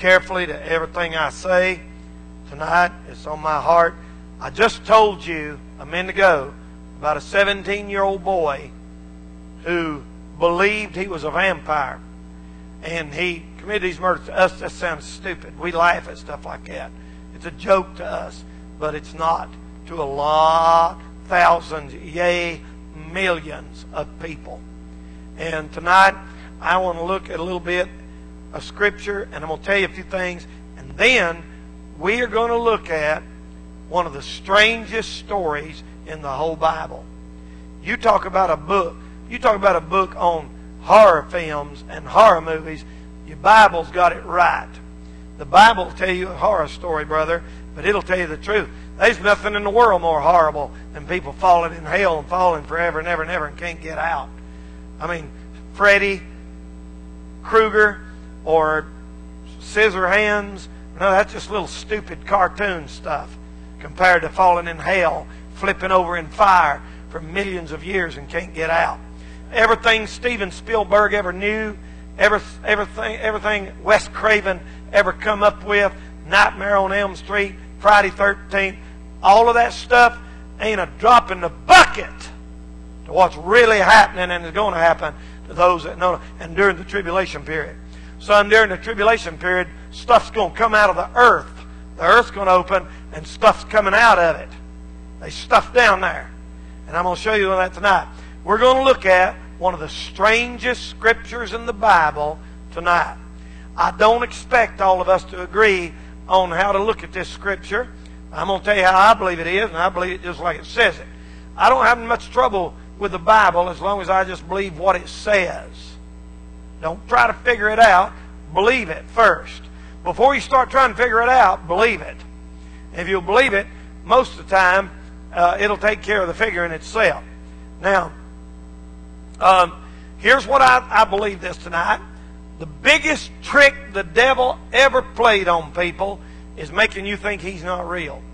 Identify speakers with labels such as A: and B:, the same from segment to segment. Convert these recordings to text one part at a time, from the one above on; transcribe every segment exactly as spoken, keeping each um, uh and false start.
A: carefully to everything I say tonight. It's on my heart. I just told you a minute ago about a seventeen-year-old boy who believed he was a vampire. And he committed these murders. To us, that sounds stupid. We laugh at stuff like that. It's a joke to us, but it's not to a lot, thousands, yea, millions of people. And tonight, I want to look at a little bit of Scripture, and I'm going to tell you a few things. And then, we are going to look at one of the strangest stories in the whole Bible. You talk about a book. You talk about a book on horror films and horror movies. Your Bible's got it right. The Bible will tell you a horror story, brother, but it'll tell you the truth. There's nothing in the world more horrible than people falling in hell and falling forever and ever and ever and can't get out. I mean, Freddy Krueger or Scissorhands, no, that's just little stupid cartoon stuff compared to falling in hell, flipping over in fire for millions of years and can't get out. Everything Steven Spielberg ever knew, every, everything, everything Wes Craven ever come up with, Nightmare on Elm Street, Friday thirteenth, all of that stuff ain't a drop in the bucket to what's really happening and is going to happen to those that know. And during the tribulation period. Son, during the tribulation period, stuff's going to come out of the earth. The earth's going to open and stuff's coming out of it. There's stuff down there. And I'm going to show you that tonight. We're going to look at one of the strangest scriptures in the Bible tonight. I don't expect all of us to agree on how to look at this scripture. I'm going to tell you how I believe it is, and I believe it just like it says it. I don't have much trouble with the Bible as long as I just believe what it says. Don't try to figure it out. Believe it first. Before you start trying to figure it out, believe it. If you'll believe it, most of the time, uh, it'll take care of the figuring itself. Now, um, here's what I, I believe this tonight. The biggest trick the devil ever played on people is making you think he's not real.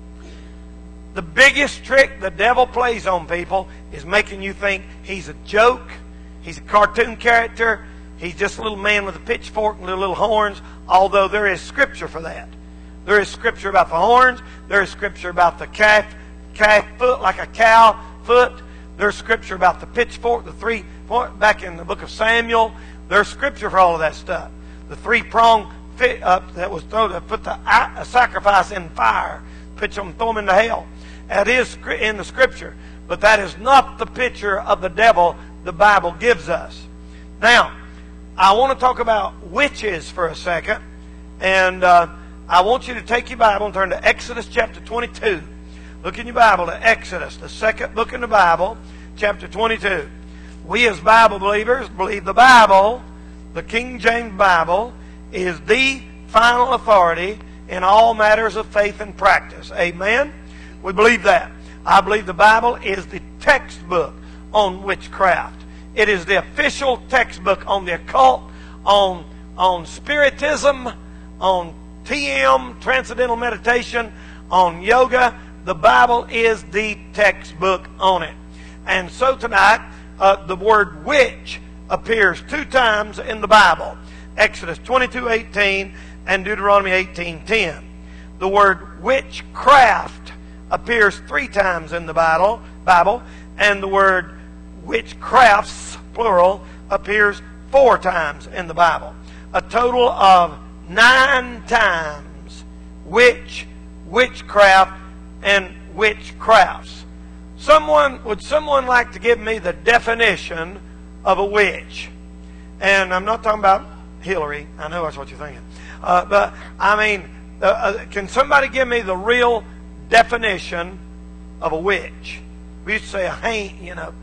A: The biggest trick the devil plays on people is making you think he's a joke, he's a cartoon character, he's just a little man with a pitchfork and little, little horns, although there is scripture for that. There is scripture about the horns, there is scripture about the calf, calf foot like a cow foot, there's scripture about the pitchfork, the three point, back in the book of Samuel, there's scripture for all of that stuff. The three-pronged fit up that was thrown to put the uh, sacrifice in fire, pitch them, throw them into hell. That is in the scripture, but that is not the picture of the devil the Bible gives us. Now, I want to talk about witches for a second, and uh, I want you to take your Bible and turn to Exodus chapter twenty-two. Look in your Bible to Exodus, the second book in the Bible, chapter twenty-two. We as Bible believers believe the Bible, the King James Bible, is the final authority in all matters of faith and practice. Amen? We believe that. I believe the Bible is the textbook on witchcraft. It is the official textbook on the occult, on, on spiritism, on T M, transcendental meditation, on yoga. The Bible is the textbook on it. And so tonight, uh, the word witch appears two times in the Bible. Exodus twenty-two eighteen and Deuteronomy eighteen ten. The word witchcraft appears three times in the Bible, Bible, and the word witchcrafts, plural, appears four times in the Bible. A total of nine times witch, witchcraft, and witchcrafts. Someone, would someone like to give me the definition of a witch? And I'm not talking about Hillary. I know that's what you're thinking. Uh, but, I mean, uh, uh, can somebody give me the real definition of a witch? We used to say a haint, you know.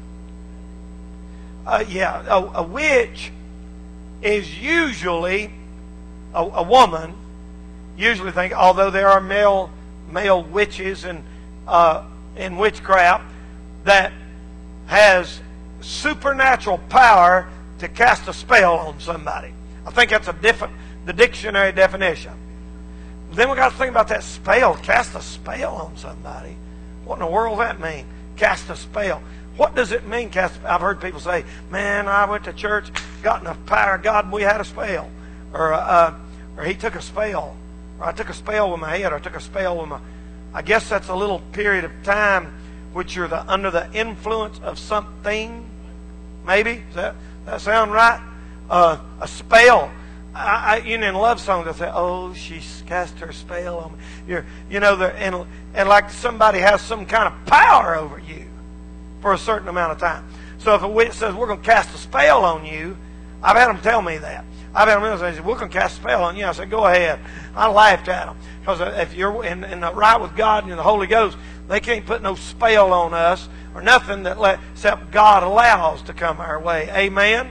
A: Uh, yeah, a, a witch is usually a, a woman. Usually think, although there are male male witches and uh, in witchcraft that has supernatural power to cast a spell on somebody. I think that's a different the dictionary definition. Then we got to think about that spell. Cast a spell on somebody. What in the world does that mean? Cast a spell. What does it mean? Cast? I've heard people say, "Man, I went to church, got enough power of God, and we had a spell." Or, uh, or he took a spell, or I took a spell with my head, or I took a spell with my... I guess that's a little period of time which you're the, under the influence of something. Maybe? Does that, that sound right? Uh, a spell. I, I, you know, in love songs, they'll say, "Oh, she's cast her spell on me." You're, you know, and, and like somebody has some kind of power over you for a certain amount of time. So if a witch says, "We're going to cast a spell on you," I've had them tell me that. I've had them say, "We're going to cast a spell on you." I said, "Go ahead." I laughed at them. Because if you're in, in the right with God and in the Holy Ghost, they can't put no spell on us or nothing that let, except God allows to come our way. Amen?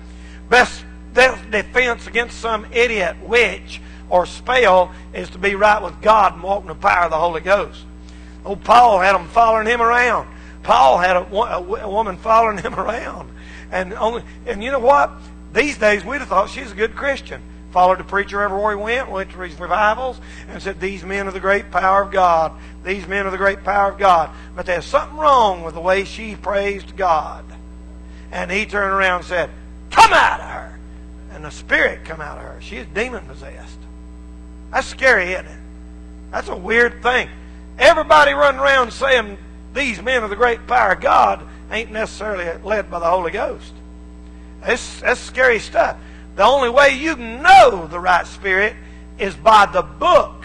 A: Best defense against some idiot witch or spell is to be right with God and walk in the power of the Holy Ghost. Old Paul had them following him around. Paul had a, a woman following him around. And only, and you know what? These days we'd have thought she's a good Christian. Followed the preacher everywhere he went, went to these revivals, and said, "These men are the great power of God. These men are the great power of God." But there's something wrong with the way she praised God. And he turned around and said, "Come out of her." And the spirit come out of her. She is demon-possessed. That's scary, isn't it? That's a weird thing. Everybody running around saying, "These men are the great power of God," ain't necessarily led by the Holy Ghost. That's, that's scary stuff. The only way you know the right spirit is by the book.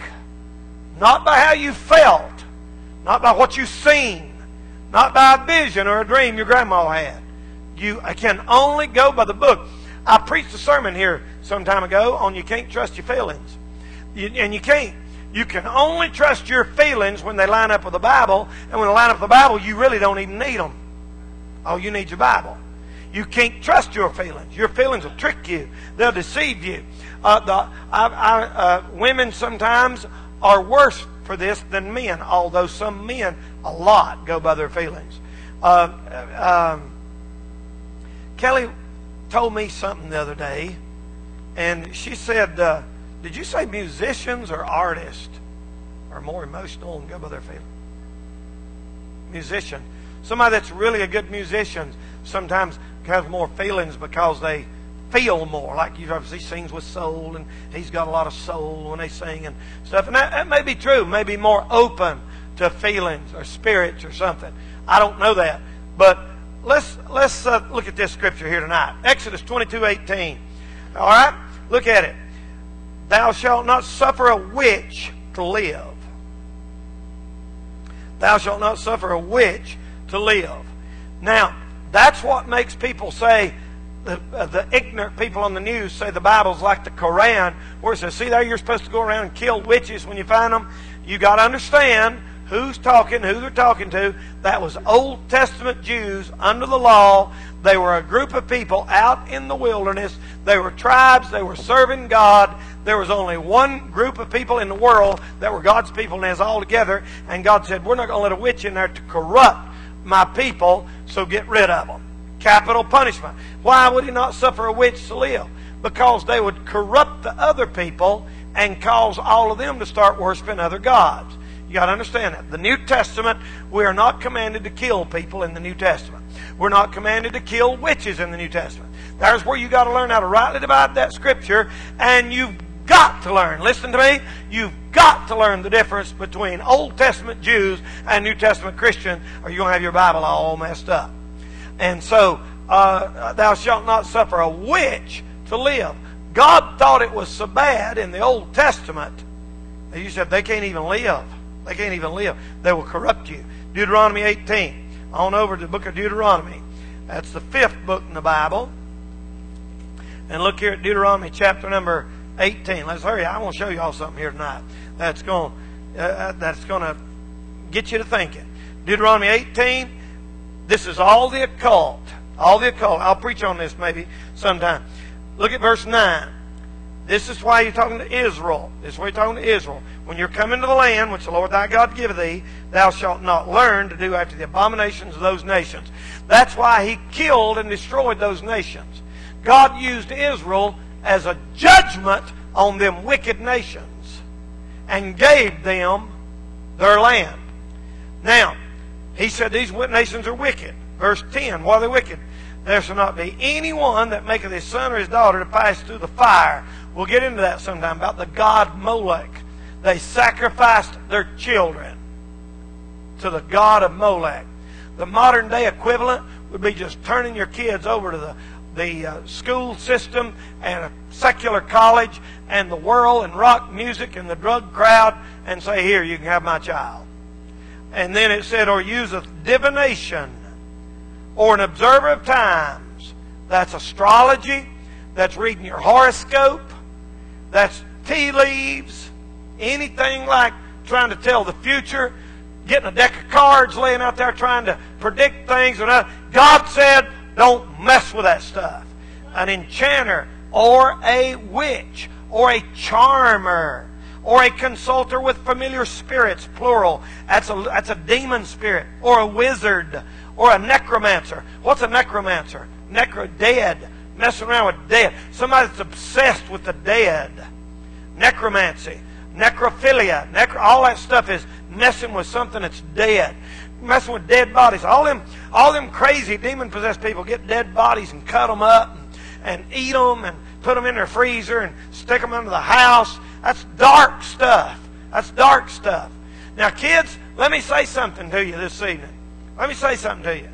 A: Not by how you felt. Not by what you've seen. Not by a vision or a dream your grandma had. You can only go by the book. I preached a sermon here some time ago on you can't trust your feelings. You, and you can't. You can only trust your feelings when they line up with the Bible. And when they line up with the Bible, you really don't even need them. Oh, you need your Bible. You can't trust your feelings. Your feelings will trick you. They'll deceive you. Uh, the, I, I, uh, women sometimes are worse for this than men, although some men, a lot, go by their feelings. Uh, um, Kelly told me something the other day, and she said, uh, "Did you say musicians or artists are more emotional and go by their feelings?" Musician. Somebody that's really a good musician sometimes has more feelings because they feel more. Like you he sings with soul, and he's got a lot of soul when they sing and stuff. And that, that may be true. Maybe more open to feelings or spirits or something. I don't know that. But let's let's uh, look at this scripture here tonight. Exodus twenty-two eighteen. All right? Look at it. "Thou shalt not suffer a witch to live." Thou shalt not suffer a witch to live. Now, that's what makes people say, the, uh, the ignorant people on the news say the Bible's like the Koran, where it says, "See there, you're supposed to go around and kill witches when you find them." You got to understand who's talking, who they're talking to. That was Old Testament Jews under the law. They were a group of people out in the wilderness. They were tribes. They were serving God. There was only one group of people in the world that were God's people, and they was all together. And God said, "We're not going to let a witch in there to corrupt my people, so get rid of them." Capital punishment. Why would he not suffer a witch to live? Because they would corrupt the other people and cause all of them to start worshiping other gods. You got to understand that. The New Testament, we are not commanded to kill people in the New Testament. We're not commanded to kill witches in the New Testament. There's where you got to learn how to rightly divide that scripture, and you've got to learn, listen to me, you've got to learn the difference between Old Testament Jews and New Testament Christians, or you're going to have your Bible all messed up. And so, uh, "Thou shalt not suffer a witch to live." God thought it was so bad in the Old Testament that you said they can't even live. They can't even live. They will corrupt you. Deuteronomy eighteen. On over to the book of Deuteronomy. That's the fifth book in the Bible. And look here at Deuteronomy chapter number eighteen. Let's hurry. I want to show you all something here tonight that's going uh, that's going to get you to thinking. Deuteronomy eighteen. This is all the occult. All the occult. I'll preach on this maybe sometime. Look at verse nine. This is why you're talking to Israel. This is why you're talking to Israel. "When you're coming to the land which the Lord thy God giveth thee, thou shalt not learn to do after the abominations of those nations." That's why he killed and destroyed those nations. God used Israel as a judgment on them wicked nations and gave them their land. Now, he said these nations are wicked. Verse ten, why are they wicked? "There shall not be anyone that maketh his son or his daughter to pass through the fire We'll get into that sometime, about the god Molech. They sacrificed their children to the god of Molech. The modern day equivalent would be just turning your kids over to the, the uh, school system and a secular college and the world and rock music and the drug crowd and say, here, you can have my child. And then it said, or useth divination, or an observer of times. That's astrology. That's reading your horoscope. That's tea leaves. Anything like trying to tell the future. Getting a deck of cards laying out there trying to predict things. God said, don't mess with that stuff. An enchanter or a witch or a charmer or a consulter with familiar spirits, plural. That's a, that's a demon spirit. Or a wizard or a necromancer. What's a necromancer? Necro, dead. Messing around with dead. Somebody that's obsessed with the dead. Necromancy. Necrophilia. Necro, all that stuff is messing with something that's dead. Messing with dead bodies. All them, all them crazy demon-possessed people get dead bodies and cut them up and, and eat them and put them in their freezer and stick them under the house. That's dark stuff. That's dark stuff. Now, kids, let me say something to you this evening. Let me say something to you.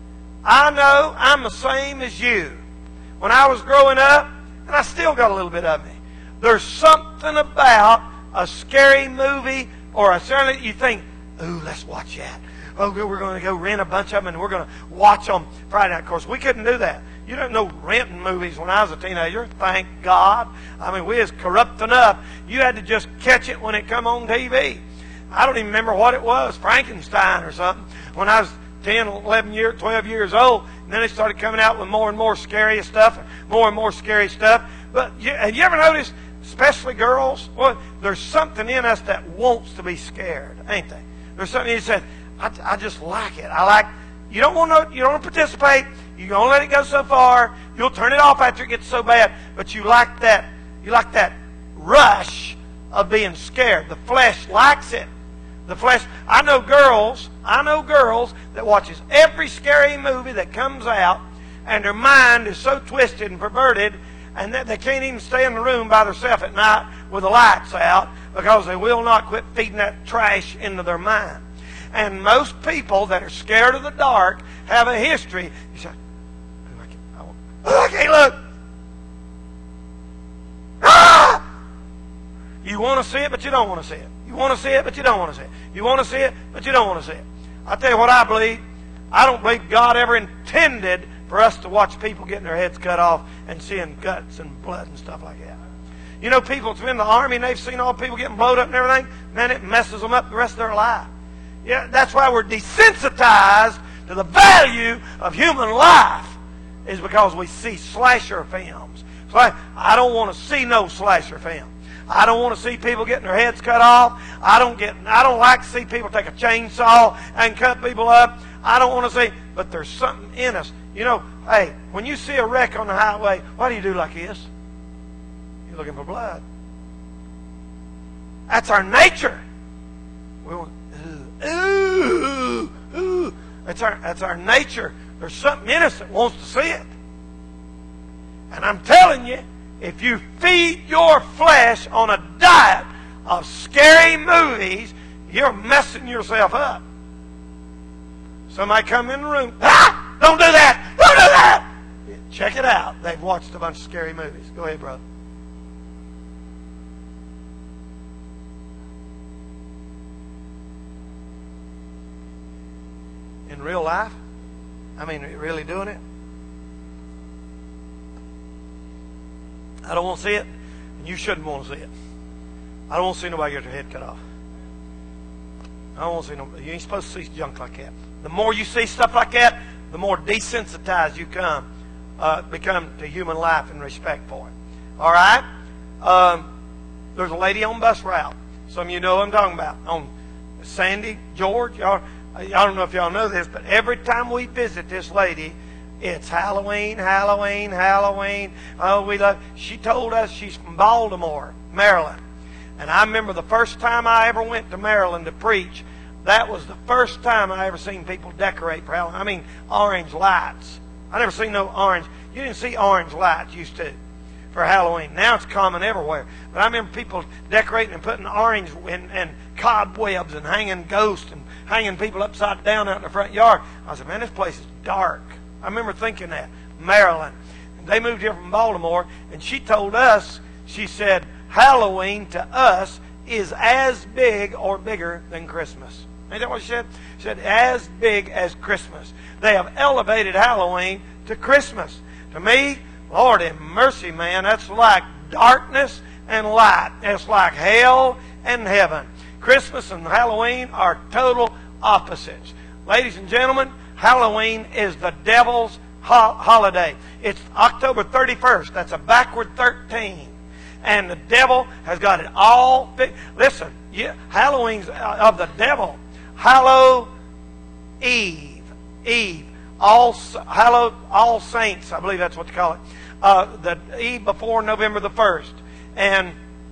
A: I know I'm the same as you. When I was growing up, and I still got a little bit of me, there's something about a scary movie or a certain, you think, ooh, let's watch that. Oh, we're going to go rent a bunch of them and we're going to watch them Friday night. Of course, we couldn't do that. You didn't know renting movies when I was a teenager. Thank God. I mean, we was corrupt enough. You had to just catch it when it come on T V. I don't even remember what it was, Frankenstein or something. When I was ten, eleven years, twelve years old, and then they started coming out with more and more scary stuff, more and more scary stuff. But you, have you ever noticed, especially girls, well, there's something in us that wants to be scared, ain't they? There's something you said, I, I just like it. I like, you don't want to, you don't want to participate. You're going to let it go so far. You'll turn it off after it gets so bad. But you like that, you like that rush of being scared. The flesh likes it. The flesh, I know girls, I know girls that watches every scary movie that comes out, and their mind is so twisted and perverted, and that they can't even stay in the room by themselves at night with the lights out because they will not quit feeding that trash into their mind. And most people that are scared of the dark have a history. You say, oh, I can't, I won't, oh, I can't look. Ah! You want to see it, but you don't want to see it. You want to see it, but you don't want to see it. You want to see it, but you don't want to see it. I'll tell you what I believe. I don't believe God ever intended for us to watch people getting their heads cut off and seeing guts and blood and stuff like that. You know, people that's been in the army and they've seen all people getting blowed up and everything, man, it messes them up the rest of their life. Yeah, that's why we're desensitized to the value of human life, is because we see slasher films. So I, I don't want to see no slasher film. I don't want to see people getting their heads cut off. I don't get. I don't like to see people take a chainsaw and cut people up. I don't want to see. But there's something in us. You know, hey, when you see a wreck on the highway, what do you do like this? You're looking for blood. That's our nature. We want, ooh, ooh, ooh. That's our, that's our nature. There's something in us that wants to see it. And I'm telling you, if you feed your flesh on a diet of scary movies, you're messing yourself up. Somebody come in the room, ah! Don't do that! Don't do that! Check it out. They've watched a bunch of scary movies. Go ahead, brother. In real life? I mean, really doing it? I don't want to see it, and you shouldn't want to see it. I don't want to see nobody get their head cut off. I don't want to see nobody. You ain't supposed to see junk like that. The more you see stuff like that, the more desensitized you come, uh, become to human life and respect for it. All right? Um, there's a lady on bus route. Some of you know what I'm talking about. On Sandy, George. Y'all, I don't know if y'all know this, but every time we visit this lady, it's Halloween, Halloween, Halloween. Oh, we love. She told us she's from Baltimore, Maryland. And I remember the first time I ever went to Maryland to preach, that was the first time I ever seen people decorate for Halloween. I mean, orange lights. I never seen no orange. You didn't see orange lights used to. for Halloween. Now it's common everywhere. But I remember people decorating and putting orange and, and cobwebs and hanging ghosts and hanging people upside down out in the front yard. I said, man, this place is dark. I remember thinking that. Marilyn. They moved here from Baltimore, and she told us, she said, Halloween to us is as big or bigger than Christmas. Ain't that what she said? She said, as big as Christmas. They have elevated Halloween to Christmas. To me, Lord in mercy, man, that's like darkness and light. It's like hell and heaven. Christmas and Halloween are total opposites. Ladies and gentlemen, Halloween is the devil's ho- holiday. It's October thirty-first. That's a backward thirteen. And the devil has got it all fixed. Listen, yeah, Halloween's of the devil. Hallow Eve. Eve. All Hallowed All Saints, I believe that's what they call it. Uh, the eve before November the first. And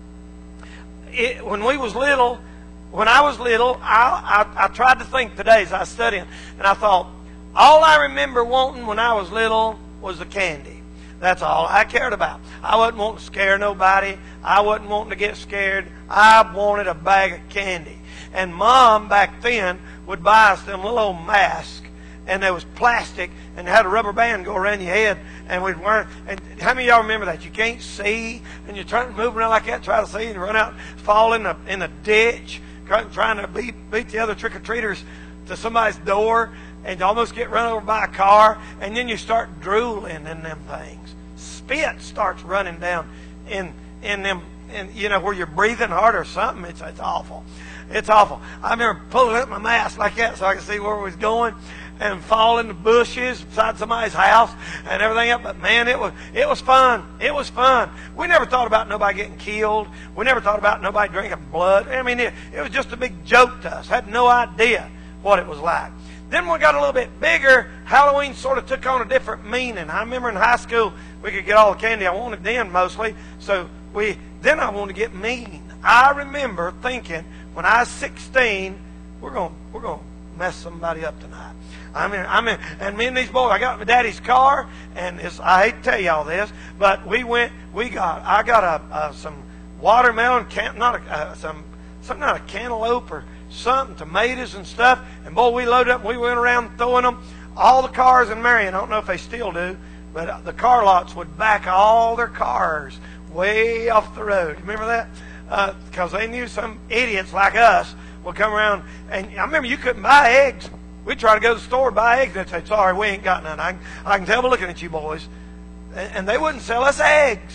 A: it, when we was little, when I was little, I, I, I tried to think today as I was studying, and I thought, all I remember wanting when I was little was the candy. That's all I cared about. I wasn't wanting to scare nobody. I wasn't wanting to get scared. I wanted a bag of candy. And Mom back then would buy us them little old masks, and there was plastic, and had a rubber band go around your head, and we'd wear. And how many of y'all remember that? You can't see, and you're trying to move around like that, try to see, and you run out, fall in the in the ditch, trying to beat beat the other trick or treaters to somebody's door, and you almost get run over by a car, and then you start drooling in them things. Spit starts running down in in them, in, you know, where you're breathing hard or something. It's it's awful. It's awful. I remember pulling up my mask like that so I could see where we was going, and fall in the bushes beside somebody's house and everything else. But man, it was it was fun. It was fun. We never thought about nobody getting killed. We never thought about nobody drinking blood. I mean, it, it was just a big joke to us. Had no idea what it was like. Then when we got a little bit bigger, Halloween sort of took on a different meaning. I remember in high school, we could get all the candy I wanted then mostly. So we then I wanted to get mean. I remember thinking when I was sixteen, we're going we're going to mess somebody up tonight. I mean, I mean, and me and these boys, I got my daddy's car, and it's, I hate to tell y'all this, but we went, we got, I got a, a some watermelon, can, not a, uh, some something out of cantaloupe or something, tomatoes and stuff, and boy, we loaded up, and we went around throwing them. All the cars in Marion, I don't know if they still do, but the car lots would back all their cars way off the road. Remember that? Because uh, they knew some idiots like us would come around, and I remember you couldn't buy eggs. We'd try to go to the store and buy eggs, and they'd say, sorry, we ain't got none. I, I can tell by looking at you boys. And, and they wouldn't sell us eggs.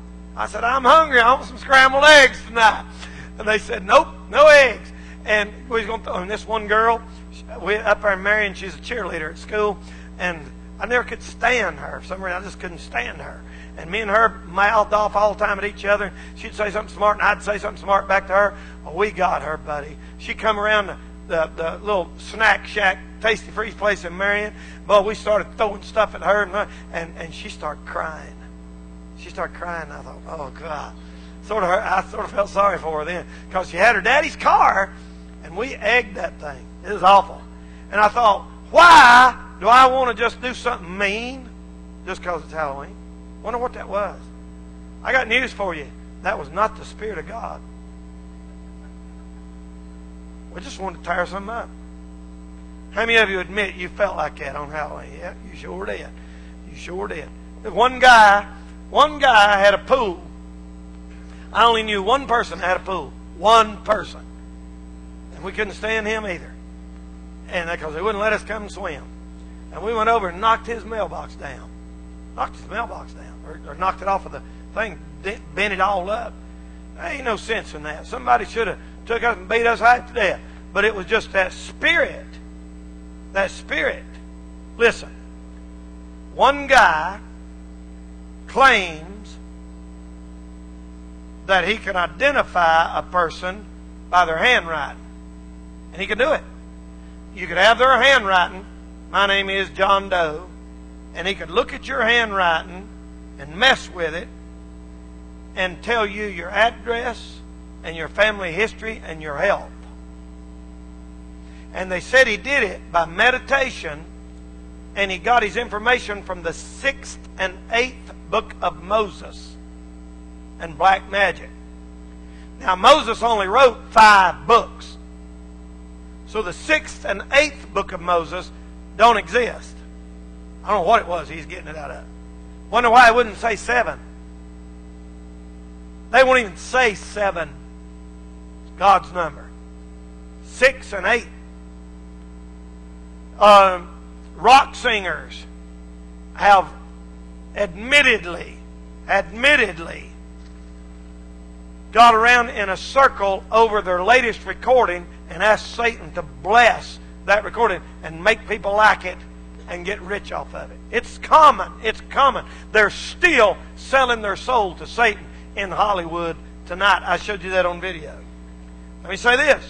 A: I said, I'm hungry. I want some scrambled eggs tonight. And they said, nope, no eggs. And we was going to, and this one girl, we up there in Marion, she's a cheerleader at school, and I never could stand her. For some reason, I just couldn't stand her. And me and her mouthed off all the time at each other. She'd say something smart, and I'd say something smart back to her. Well, we got her, buddy. She'd come around the, the, the little snack shack, Tasty Freeze place in Marion. But we started throwing stuff at her, and, and, and she started crying. She started crying, and I thought, oh, God. Sort of, I sort of felt sorry for her then, because she had her daddy's car, and we egged that thing. It was awful. And I thought, why do I want to just do something mean just because it's Halloween? Wonder what that was. I got news for you. That was not the Spirit of God. We just wanted to tear something up. How many of you admit you felt like that on Halloween? Yeah, you sure did. You sure did. There's one guy, one guy had a pool. I only knew one person that had a pool. One person. And we couldn't stand him either. And because they wouldn't let us come and swim. And we went over and knocked his mailbox down. Knocked his mailbox down. Or, or knocked it off of the thing, bent it all up. There ain't no sense in that. Somebody should have took us and beat us half to death. But it was just that spirit. That spirit. Listen. One guy claims that he can identify a person by their handwriting. And he can do it. You could have their handwriting. My name is John Doe. And he could look at your handwriting and mess with it and tell you your address and your family history and your health. And they said he did it by meditation, and he got his information from the sixth and eighth book of Moses. and black magic. Now, Moses only wrote five books. So the sixth and eighth book of Moses don't exist. I don't know what it was he's getting it out of. Wonder why I wouldn't say seven. They won't even say seven. It's God's number. Six and eight. Um, rock singers have admittedly, admittedly got around in a circle over their latest recording and asked Satan to bless that recording and make people like it and get rich off of it. It's common. It's common. They're still selling their soul to Satan in Hollywood tonight. I showed you that on video. Let me say this.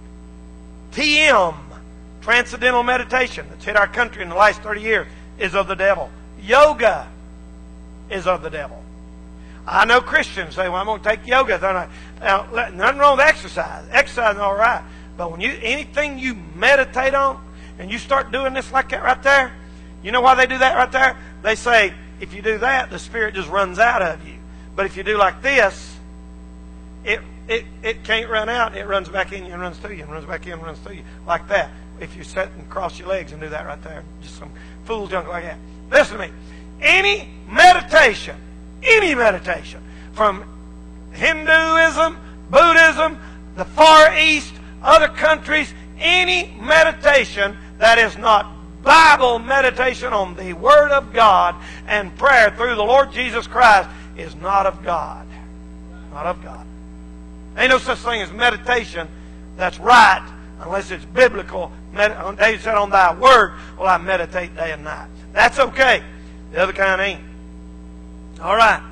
A: T M, Transcendental Meditation, that's hit our country in the last thirty years, is of the devil. Yoga is of the devil. I know Christians say, well, I'm going to take yoga. Now, nothing wrong with exercise. Exercise is all right. But when you anything you meditate on, and you start doing this like that right there, you know why they do that right there? They say, if you do that, the Spirit just runs out of you. But if you do like this, it it, it can't run out. It runs back in you and runs through you and runs back in and runs through you. Like that. If you sit and cross your legs and do that right there. Just some fool junk like that. Listen to me. Any meditation, any meditation, from Hinduism, Buddhism, the Far East, other countries, any meditation that is not Bible meditation on the Word of God and prayer through the Lord Jesus Christ is not of God. Not of God. Ain't no such thing as meditation that's right unless it's biblical. David said, on thy word will I meditate day and night. That's okay. The other kind ain't. All right.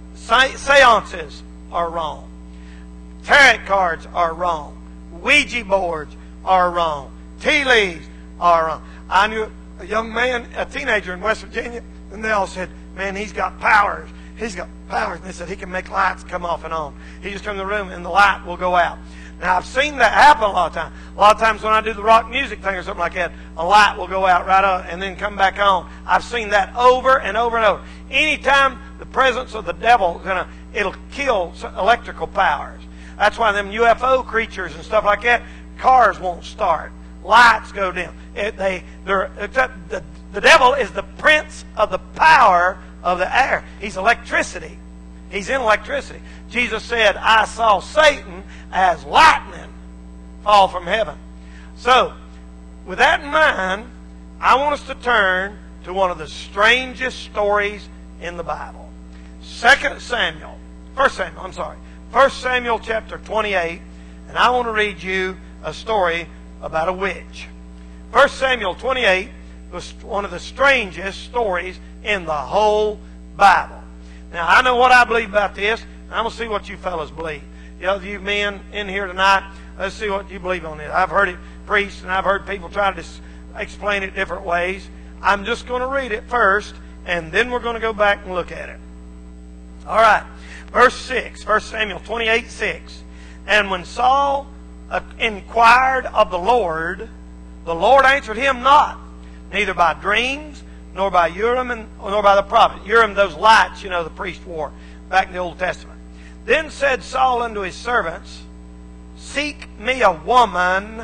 A: Seances are wrong. Tarot cards are wrong. Ouija boards are wrong. Tea leaves are wrong. I knew a young man, a teenager in West Virginia, and they all said, man, he's got powers. He's got powers. And they said he can make lights come off and on. He just comes in the room and the light will go out. Now, I've seen that happen a lot of times. A lot of times when I do the rock music thing or something like that, a light will go out right up and then come back on. I've seen that over and over and over. Anytime the presence of the devil, gonna, it'll kill electrical powers. That's why them U F O creatures and stuff like that, cars won't start. Lights go dim. It, they, they're, the, the devil is the prince of the power of the air. He's electricity. He's in electricity. Jesus said, I saw Satan as lightning fall from heaven. So, with that in mind, I want us to turn to one of the strangest stories in the Bible. Second Samuel. First Samuel, I'm sorry. First Samuel chapter twenty-eight. And I want to read you a story about a witch. First Samuel twenty-eight was one of the strangest stories in the whole Bible. Now, I know what I believe about this. I'm going to see what you fellas believe. You know, you men in here tonight, let's see what you believe on this. I've heard it preached, and I've heard people try to explain it different ways. I'm just going to read it first, and then we're going to go back and look at it. All right. Verse six, First Samuel twenty-eight, six. And when Saul uh, inquired of the Lord, the Lord answered him not, neither by dreams, nor by Urim, and, nor by the prophet. Urim, those lights, you know, the priest wore back in the Old Testament. Then said Saul unto his servants, seek me a woman,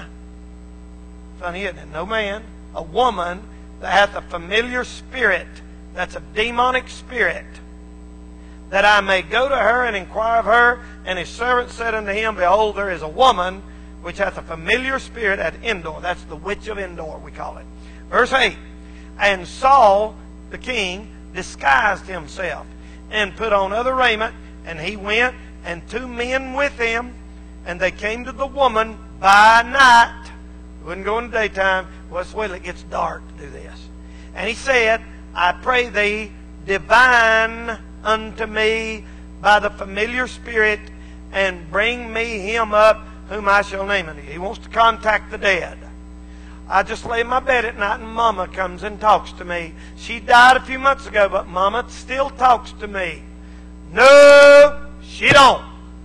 A: funny isn't it, no man, a woman that hath a familiar spirit, that's a demonic spirit, that I may go to her and inquire of her. And his servant said unto him, behold, there is a woman which hath a familiar spirit at Endor. That's the witch of Endor, we call it. Verse eight. And Saul, the king, disguised himself and put on other raiment, and he went, and two men with him, and they came to the woman by night. He wouldn't go in the daytime. Well, it's wait till it gets dark to do this. And he said, I pray thee, divine unto me by the familiar spirit, and bring me him up whom I shall name unto you. He wants to contact the dead. I just lay in my bed at night and Mama comes and talks to me. She died a few months ago, but Mama still talks to me. No, she don't.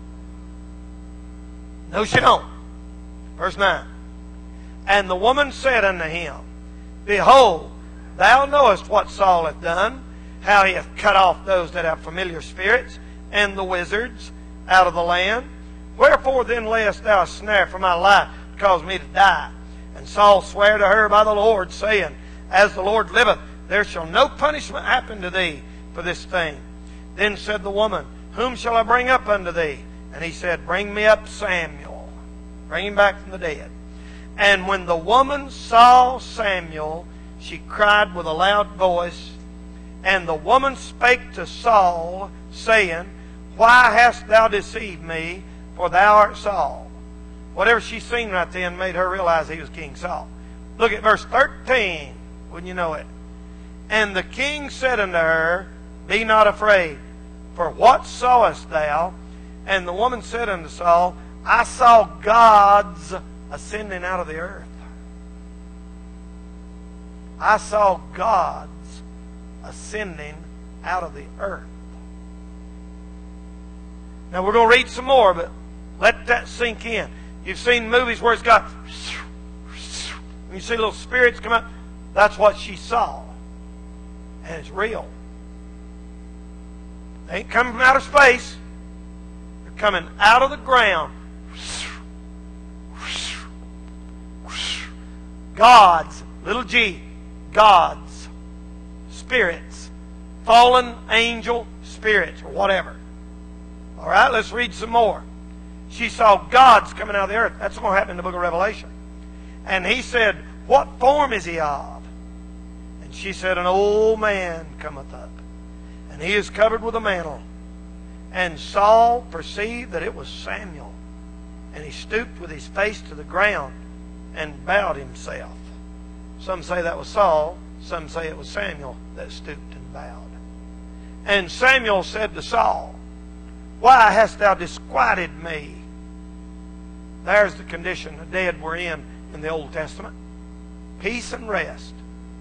A: No, she don't. Verse nine. And the woman said unto him, behold, thou knowest what Saul hath done, how he hath cut off those that have familiar spirits, and the wizards out of the land? Wherefore then layest thou a snare for my life, to cause me to die? And Saul sware to her by the Lord, saying, As the Lord liveth, there shall no punishment happen to thee for this thing. Then said the woman, Whom shall I bring up unto thee? And he said, Bring me up Samuel. Bring him back from the dead. And when the woman saw Samuel, she cried with a loud voice. And the woman spake to Saul, saying, Why hast thou deceived me? For thou art Saul. Whatever she seen right then made her realize he was King Saul. Look at verse thirteen. Wouldn't you know it? And the king said unto her, Be not afraid, for what sawest thou? And the woman said unto Saul, I saw gods ascending out of the earth. I saw gods ascending out of the earth. Now we're going to read some more, but let that sink in. You've seen movies where it's got, and you see little spirits come up. That's what she saw. And it's real. They ain't coming from outer space. They're coming out of the ground. Gods, little g, gods, spirits, fallen angel spirits, or whatever. All right, let's read some more. She saw gods coming out of the earth. That's what's going to happen in the book of Revelation. And he said, What form is he of? And she said, An old man cometh up, and he is covered with a mantle. And Saul perceived that it was Samuel. And he stooped with his face to the ground and bowed himself. Some say that was Saul. Some say it was Samuel that stooped and bowed. And Samuel said to Saul, Why hast thou disquieted me? There's the condition the dead were in in the Old Testament. Peace and rest.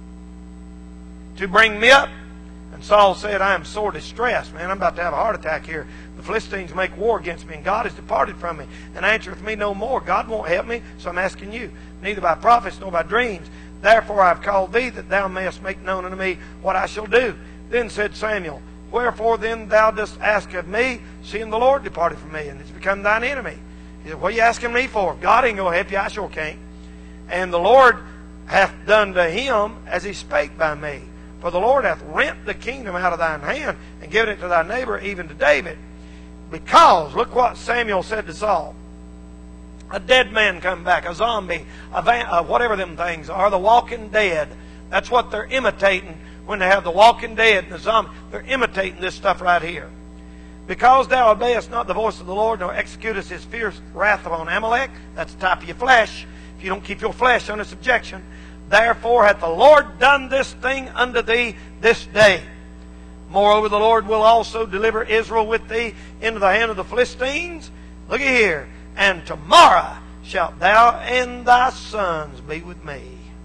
A: To bring me up. And Saul said, I am sore distressed. Man, I'm about to have a heart attack here. The Philistines make war against me, and God has departed from me, and answereth me no more. God won't help me, so I'm asking you. Neither by prophets nor by dreams. Therefore I have called thee, that thou mayest make known unto me what I shall do. Then said Samuel, Wherefore then thou dost ask of me, seeing the Lord departed from me, and it's become thine enemy? He said, What are you asking me for? God ain't going to help you, I sure can't. And the Lord hath done to him as he spake by me. For the Lord hath rent the kingdom out of thine hand, and given it to thy neighbor, even to David. Because, look what Samuel said to Saul. A dead man come back, a zombie, a van, uh, whatever them things are, the walking dead. That's what they're imitating when they have the walking dead and the zombie. They're imitating this stuff right here. Because thou obeyest not the voice of the Lord, nor executest his fierce wrath upon Amalek. That's the type of your flesh. If you don't keep your flesh under subjection. Therefore hath the Lord done this thing unto thee this day. Moreover, the Lord will also deliver Israel with thee into the hand of the Philistines. Look at here. And tomorrow shalt thou and thy sons be with me.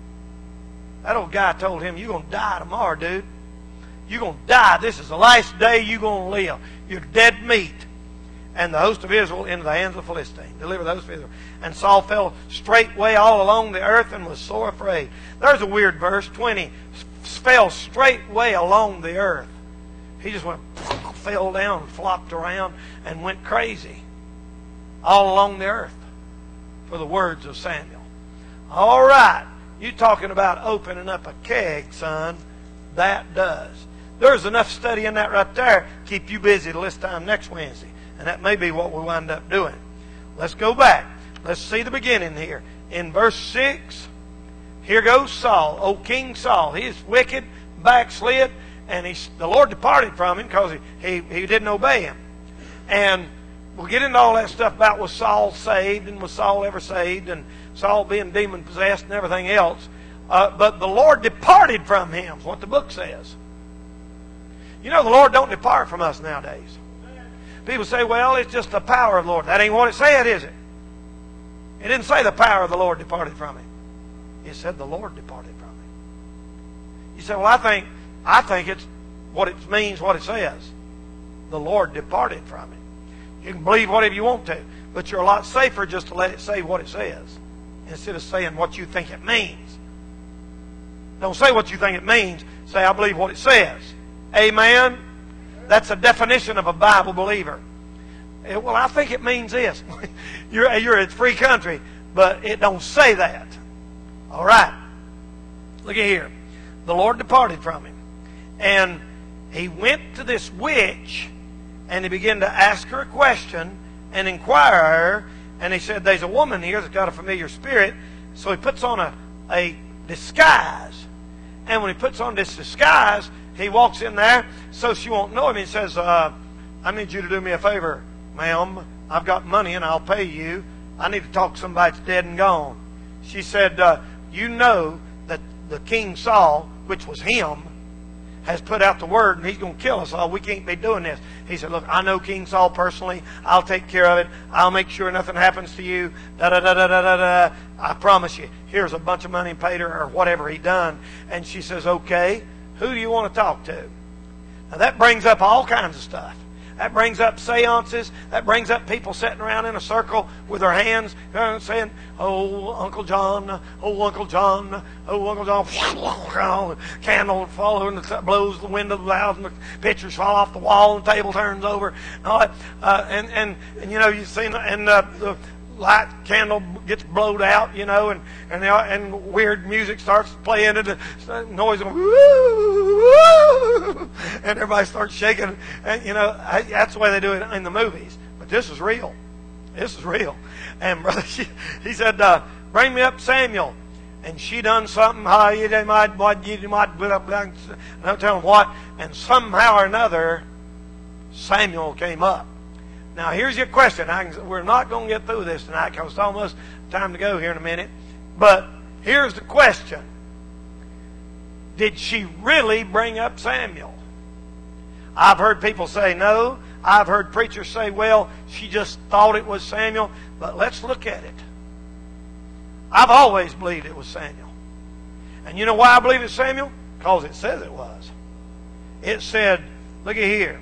A: That old guy told him, You're going to die tomorrow, dude. You're going to die. This is the last day you're going to live. You're dead meat. And the host of Israel into the hands of the Philistines. Deliver those of Israel. And Saul fell straightway all along the earth and was sore afraid. There's a weird verse, twenty. Fell straightway along the earth. He just went, fell down, flopped around, and went crazy. All along the earth. For the words of Samuel. All right. You talking about opening up a keg, son. That does. There's enough study in that right there. Keep you busy till this time next Wednesday. And that may be what we wind up doing. Let's go back. Let's see the beginning here. In verse six, here goes Saul, old King Saul. He is wicked, backslid, and he, the Lord departed from him because he, he, he didn't obey him. And we'll get into all that stuff about was Saul saved and was Saul ever saved and Saul being demon-possessed and everything else. Uh, but the Lord departed from him, is what the book says. You know, the Lord don't depart from us nowadays. People say, well, it's just the power of the Lord. That ain't what it said, is it? It didn't say the power of the Lord departed from him. It said the Lord departed from him. You say, well, I think I think it's what it means, what it says. The Lord departed from him. You can believe whatever you want to, but you're a lot safer just to let it say what it says instead of saying what you think it means. Don't say what you think it means. Say, I believe what it says. Amen? That's a definition of a Bible believer. It, well, I think it means this. you're, you're in a free country, but it don't say that. All right. Look at here. The Lord departed from him. And he went to this witch, and he began to ask her a question and inquire her. And he said, there's a woman here that's got a familiar spirit. So he puts on a, a disguise. And when he puts on this disguise, he walks in there so she won't know him. He says, uh, I need you to do me a favor, ma'am. I've got money and I'll pay you. I need to talk to somebody that's dead and gone. She said, uh, you know that the King Saul, which was him, has put out the word and he's going to kill us all. We can't be doing this. He said, look, I know King Saul personally. I'll take care of it. I'll make sure nothing happens to you. Da da da da da da da. I promise you. Here's a bunch of money and paid her or whatever he done. And she says, okay, who do you want to talk to? Now that brings up all kinds of stuff. That brings up seances. That brings up people sitting around in a circle with their hands, you know, saying, oh, Uncle John, oh, Uncle John, oh, Uncle John. Candle following, blows the window loud, and the pictures fall off the wall, and the table turns over. And, all that. Uh, and, and, and, you know, you see, and uh, the light candle gets blowed out, you know, and and, they, and weird music starts playing, and the noise goes, woo, and everybody starts shaking. And, you know, I, that's the way they do it in the movies. But this is real. This is real. And brother, she, he said, uh, bring me up Samuel. And she done something, and don't tell him what. And somehow or another, Samuel came up. Now, here's your question. I can, we're not going to get through this tonight because it's almost time to go here in a minute. But here's the question. Did she really bring up Samuel? I've heard people say no. I've heard preachers say, well, she just thought it was Samuel. But let's look at it. I've always believed it was Samuel. And you know why I believe it's Samuel? Because it says it was. It said, look at here.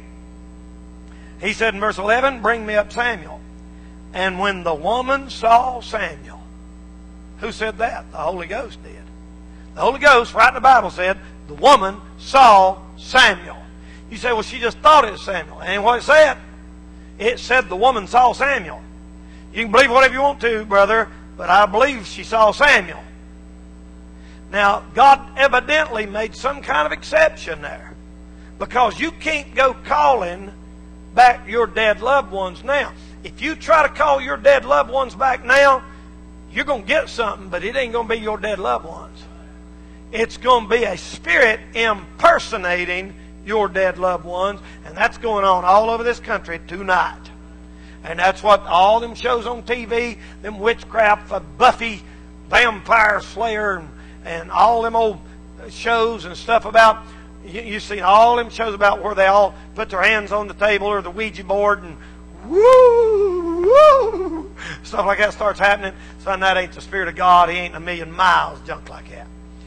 A: He said in verse eleven, bring me up Samuel. And when the woman saw Samuel, who said that? The Holy Ghost did. The Holy Ghost, right in the Bible, said, the woman saw Samuel. You say, well, she just thought it was Samuel. That ain't what it said. It said the woman saw Samuel. You can believe whatever you want to, brother, but I believe she saw Samuel. Now, God evidently made some kind of exception there, because you can't go calling back your dead loved ones now. If you try to call your dead loved ones back now, you're going to get something, but it ain't going to be your dead loved ones. It's going to be a spirit impersonating your dead loved ones, and that's going on all over this country tonight. And that's what all them shows on T V, them witchcraft, uh, Buffy, Vampire Slayer, and, and all them old shows and stuff about. You, you see all them shows about where they all put their hands on the table or the Ouija board and woo, woo, stuff like that starts happening. Son, that ain't the Spirit of God. He ain't a million miles, junk like that.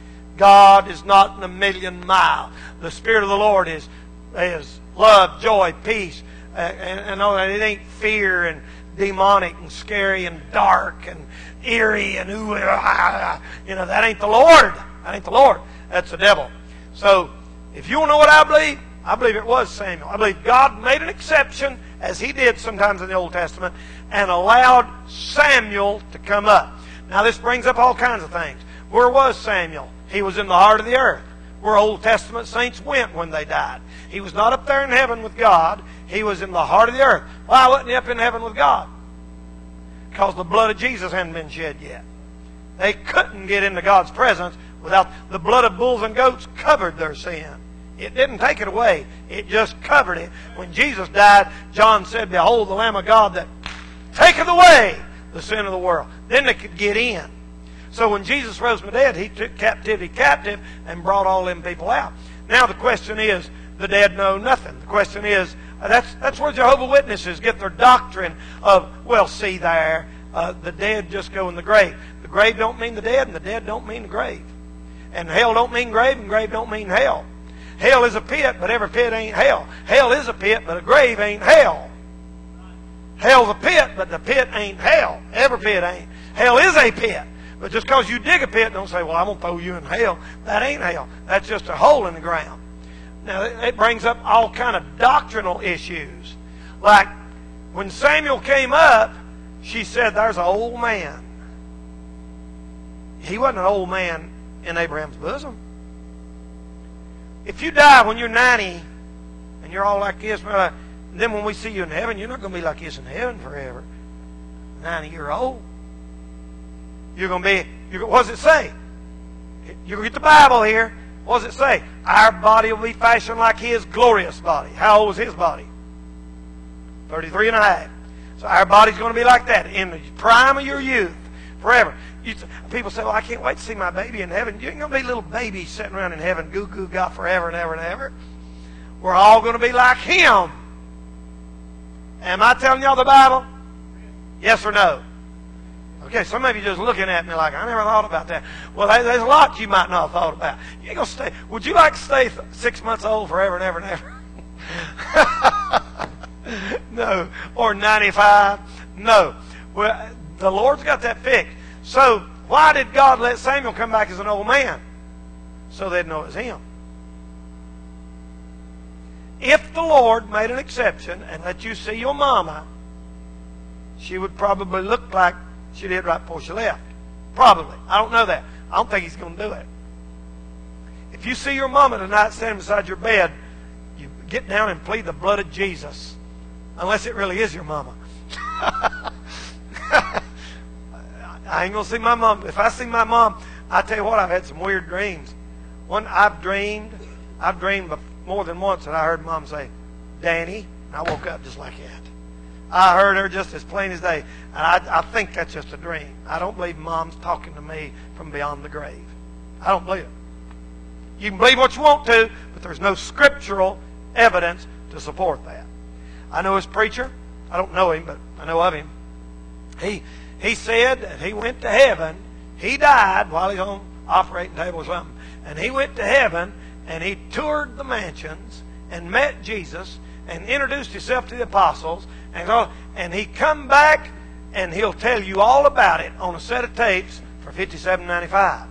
A: God is not in a million miles. The Spirit of the Lord is, is love, joy, peace. Uh, and, and all that. It ain't fear and demonic and scary and dark and eerie and ooh, ah, you know, that ain't the Lord. That ain't the Lord. That's the devil. So, if you want to know what I believe, I believe it was Samuel. I believe God made an exception, as He did sometimes in the Old Testament, and allowed Samuel to come up. Now, this brings up all kinds of things. Where was Samuel? He was in the heart of the earth, where Old Testament saints went when they died. He was not up there in heaven with God. He was in the heart of the earth. Why wasn't he up in heaven with God? Because the blood of Jesus hadn't been shed yet. They couldn't get into God's presence without the blood of bulls and goats covered their sin. It didn't take it away. It just covered it. When Jesus died, John said, behold the Lamb of God that taketh away the sin of the world. Then they could get in. So when Jesus rose from the dead, He took captivity captive and brought all them people out. Now the question is, the dead know nothing. The question is, that's that's where Jehovah's Witnesses get their doctrine of, well, see there, uh, the dead just go in the grave. The grave don't mean the dead, and the dead don't mean the grave. And hell don't mean grave, and grave don't mean hell. Hell is a pit, but every pit ain't hell. Hell is a pit, but a grave ain't hell. Hell's a pit, but the pit ain't hell. Every pit ain't. Hell is a pit. But just because you dig a pit, don't say, well, I'm going to throw you in hell. That ain't hell. That's just a hole in the ground. Now, it brings up all kind of doctrinal issues. Like, when Samuel came up, she said, there's an old man. He wasn't an old man in Abraham's bosom. If you die when you're ninety, and you're all like this, then when we see you in heaven, you're not going to be like this in heaven forever. ninety year old. You're going to be, you're, what does it say? You get the Bible here. What does it say? Our body will be fashioned like His glorious body. How old was His body? thirty-three and a half. So our body's going to be like that in the prime of your youth, forever. You, people say, well, I can't wait to see my baby in heaven. You ain't going to be little babies sitting around in heaven, goo goo God forever and ever and ever. We're all going to be like Him. Am I telling y'all the Bible? Yes or no? Okay, some of you just looking at me like, I never thought about that. Well, there's a lot you might not have thought about. You ain't gonna stay. Would you like to stay six months old forever and ever and ever? No. Or ninety-five? No. Well, the Lord's got that fixed. So, why did God let Samuel come back as an old man? So they'd know it was him. If the Lord made an exception and let you see your mama, she would probably look like she did right before she left. Probably. I don't know that. I don't think He's going to do it. If you see your mama tonight standing beside your bed, you get down and plead the blood of Jesus. Unless it really is your mama. I ain't going to see my mom. If I see my mom, I tell you what, I've had some weird dreams. One, I've dreamed, I've dreamed more than once that I heard Mom say, Danny, and I woke up just like that. I heard her just as plain as day. And I, I think that's just a dream. I don't believe Mom's talking to me from beyond the grave. I don't believe it. You can believe what you want to, but there's no scriptural evidence to support that. I know his preacher. I don't know him, but I know of him. He he said that he went to heaven. He died while he was on operating table or something. And he went to heaven and he toured the mansions and met Jesus and introduced himself to the apostles. And, go, and he come back and he'll tell you all about it on a set of tapes for fifty-seven ninety-five.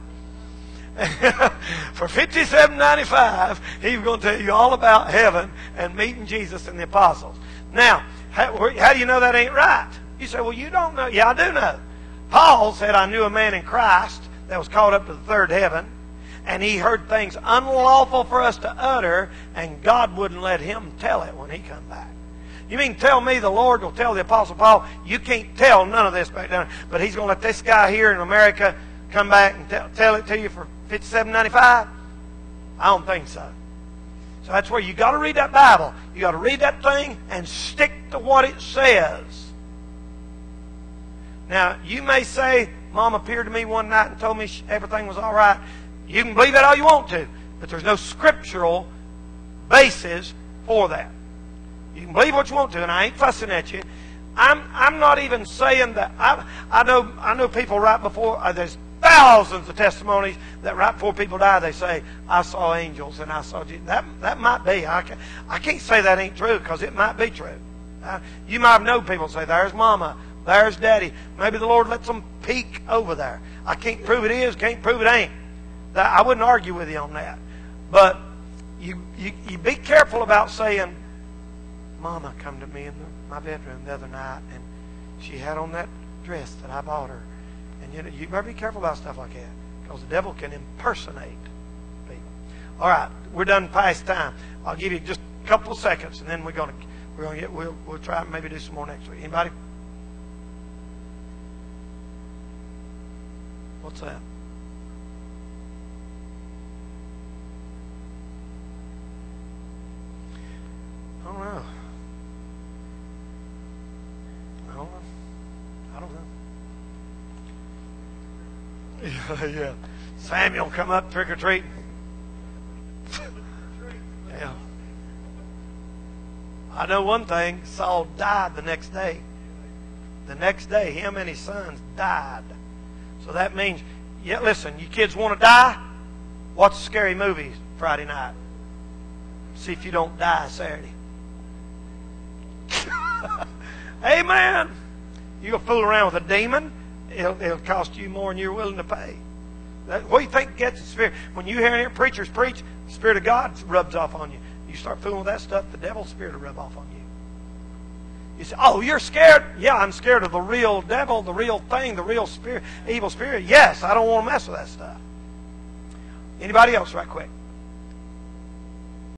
A: For fifty-seven ninety-five, he was going to tell you all about heaven and meeting Jesus and the apostles. Now, how, how do you know that ain't right? You say, well, you don't know. Yeah, I do know. Paul said, I knew a man in Christ that was caught up to the third heaven, and he heard things unlawful for us to utter, and God wouldn't let him tell it when he come back. You mean tell me the Lord will tell the Apostle Paul, you can't tell none of this back down, but He's going to let this guy here in America come back and tell, tell it to you for fifty-seven ninety-five? I don't think so. So that's where you got to read that Bible. You got to read that thing and stick to what it says. Now, you may say, Mom appeared to me one night and told me everything was all right. You can believe that all you want to, but there's no scriptural basis for that. You can believe what you want to, and I ain't fussing at you. I'm I'm not even saying that. I I know I know people right before. Uh, there's thousands of testimonies that right before people die, they say, "I saw angels and I saw Jesus." That that might be. I can, I can't say that ain't true because it might be true. Uh, you might have known people say, "There's Mama, there's Daddy." Maybe the Lord lets them peek over there. I can't prove it is, can't prove it ain't. That, I wouldn't argue with you on that. But you you, you be careful about saying, Mama come to me in the, my bedroom the other night, and she had on that dress that I bought her. And you know, you better be careful about stuff like that, because the devil can impersonate people. All right, we're done past time. I'll give you just a couple of seconds, and then we're gonna we're gonna get we'll we'll try and maybe do some more next week. Anybody? What's that? I don't know. I don't know. I don't know. Yeah, yeah. Samuel come up trick or treating. Yeah. I know one thing. Saul died the next day. The next day, him and his sons died. So that means, yeah. Listen, you kids want to die? Watch a scary movie Friday night. See if you don't die Saturday. Amen. You go fool around with a demon, it'll, it'll cost you more than you're willing to pay. That, what do you think gets the Spirit? When you hear preachers preach, the Spirit of God rubs off on you. You start fooling with that stuff, the devil's spirit will rub off on you. You say, oh, you're scared? Yeah, I'm scared of the real devil, the real thing, the real spirit, evil spirit. Yes, I don't want to mess with that stuff. Anybody else right quick?